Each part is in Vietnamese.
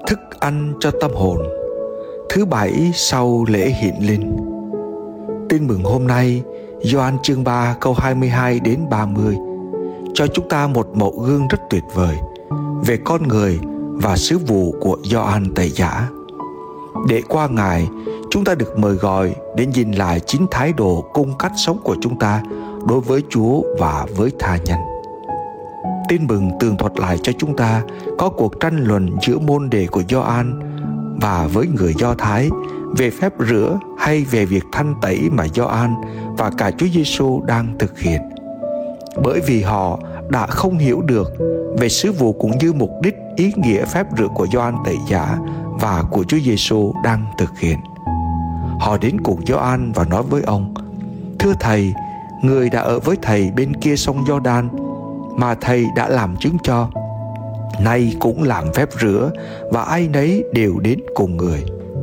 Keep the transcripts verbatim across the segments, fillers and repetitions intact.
Thức ăn cho tâm hồn, thứ bảy sau lễ hiện linh. Tin mừng hôm nay, Gioan chương ba câu hai mươi hai đến ba mươi cho chúng ta một mẫu gương rất tuyệt vời về con người và sứ vụ của Gioan Tẩy Giả. Để qua Ngài, chúng ta được mời gọi đến nhìn lại chính thái độ cung cách sống của chúng ta đối với Chúa và với tha nhân. Tin mừng tường thuật lại cho chúng ta có cuộc tranh luận giữa môn đệ của Gioan và với người Do Thái về phép rửa hay về việc thanh tẩy mà Gioan và cả Chúa Giêsu đang thực hiện. Bởi vì họ đã không hiểu được về sứ vụ cũng như mục đích, ý nghĩa phép rửa của Gioan Tẩy Giả và của Chúa Giêsu đang thực hiện. Họ đến cùng Gioan và nói với ông: "Thưa Thầy, người đã ở với Thầy bên kia sông Giođan mà Thầy đã làm chứng cho, nay cũng làm phép rửa và ai nấy đều đến cùng người."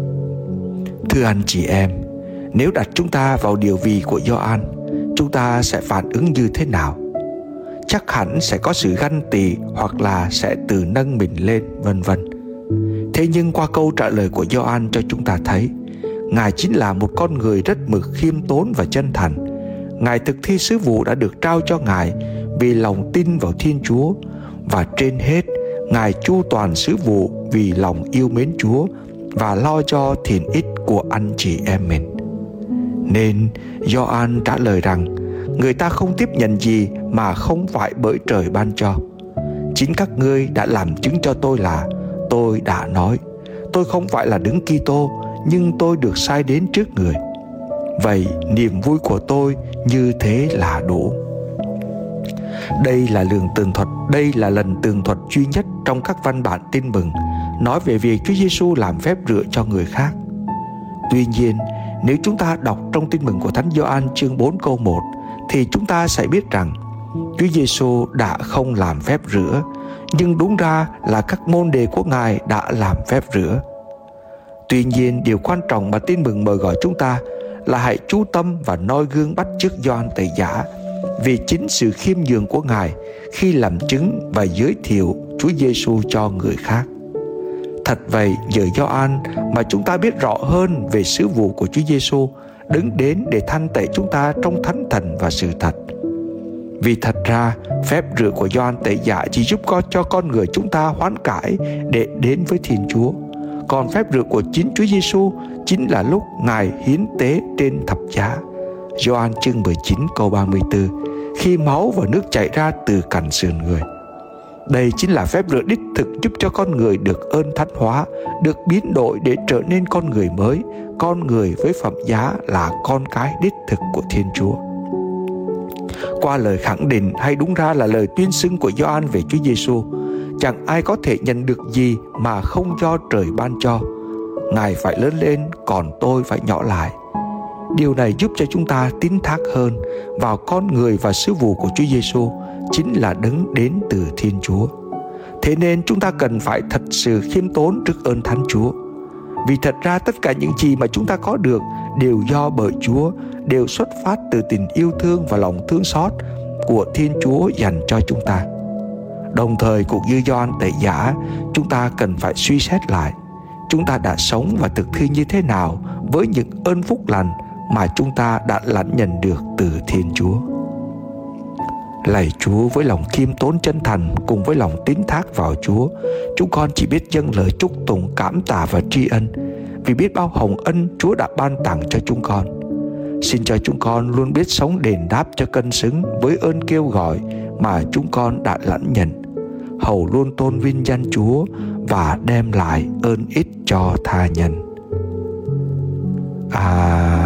Thưa anh chị em, nếu đặt chúng ta vào điều vị của Gioan, chúng ta sẽ phản ứng như thế nào? Chắc hẳn sẽ có sự ganh tị hoặc là sẽ tự nâng mình lên, vân vân. Thế nhưng qua câu trả lời của Gioan cho chúng ta thấy, Ngài chính là một con người rất mực khiêm tốn và chân thành. Ngài thực thi sứ vụ đã được trao cho Ngài vì lòng tin vào Thiên Chúa, và trên hết, Ngài chu toàn sứ vụ vì lòng yêu mến Chúa và lo cho thiện ích của anh chị em mình. Nên Gioan trả lời rằng người ta không tiếp nhận gì mà không phải bởi trời ban cho. Chính các ngươi đã làm chứng cho tôi là tôi đã nói, tôi không phải là Đấng Kitô, nhưng tôi được sai đến trước người. Vậy niềm vui của tôi như thế là đủ. Đây là lượng tường thuật, đây là lần tường thuật duy nhất trong các văn bản tin mừng nói về việc Chúa Giêsu làm phép rửa cho người khác. Tuy nhiên, nếu chúng ta đọc trong tin mừng của Thánh Gioan chương bốn câu một thì chúng ta sẽ biết rằng Chúa Giêsu đã không làm phép rửa, nhưng đúng ra là các môn đệ của Ngài đã làm phép rửa. Tuy nhiên, điều quan trọng mà tin mừng mời gọi chúng ta là hãy chú tâm và noi gương bắt chước Gioan Tẩy Giả vì chính sự khiêm nhường của Ngài khi làm chứng và giới thiệu Chúa Giêsu cho người khác. Thật vậy, nhờ Gioan mà chúng ta biết rõ hơn về sứ vụ của Chúa Giêsu đứng đến để thanh tẩy chúng ta trong thánh thần và sự thật. Vì thật ra, phép rửa của Gioan Tẩy Giả chỉ giúp con cho con người chúng ta hoán cải để đến với Thiên Chúa. Còn phép rửa của chính Chúa Giêsu chính là lúc Ngài hiến tế trên thập giá. Gioan chương mười chín câu ba mươi tư, khi máu và nước chảy ra từ cẳng sườn người. Đây chính là phép rửa đích thực giúp cho con người được ơn thánh hóa, được biến đổi để trở nên con người mới, con người với phẩm giá là con cái đích thực của Thiên Chúa. Qua lời khẳng định, hay đúng ra là lời tuyên xưng của Gioan về Chúa Giêsu, chẳng ai có thể nhận được gì mà không do trời ban cho. Ngài phải lớn lên, còn tôi phải nhỏ lại. Điều này giúp cho chúng ta tín thác hơn vào con người và sứ vụ của Chúa Giêsu, chính là đấng đến từ Thiên Chúa. Thế nên chúng ta cần phải thật sự khiêm tốn trước ơn Thánh Chúa. Vì thật ra tất cả những gì mà chúng ta có được đều do bởi Chúa, đều xuất phát từ tình yêu thương và lòng thương xót của Thiên Chúa dành cho chúng ta. Đồng thời cũng như Gioan Tẩy Giả, chúng ta cần phải suy xét lại chúng ta đã sống và thực thi như thế nào với những ơn phúc lành mà chúng ta đã lãnh nhận được từ Thiên Chúa. Lạy Chúa, với lòng khiêm tốn chân thành cùng với lòng tín thác vào Chúa, chúng con chỉ biết dâng lời chúc tụng, cảm tạ và tri ân vì biết bao hồng ân Chúa đã ban tặng cho chúng con. Xin cho chúng con luôn biết sống đền đáp cho cân xứng với ơn kêu gọi mà chúng con đã lãnh nhận, hầu luôn tôn vinh danh Chúa và đem lại ơn ích cho tha nhân. À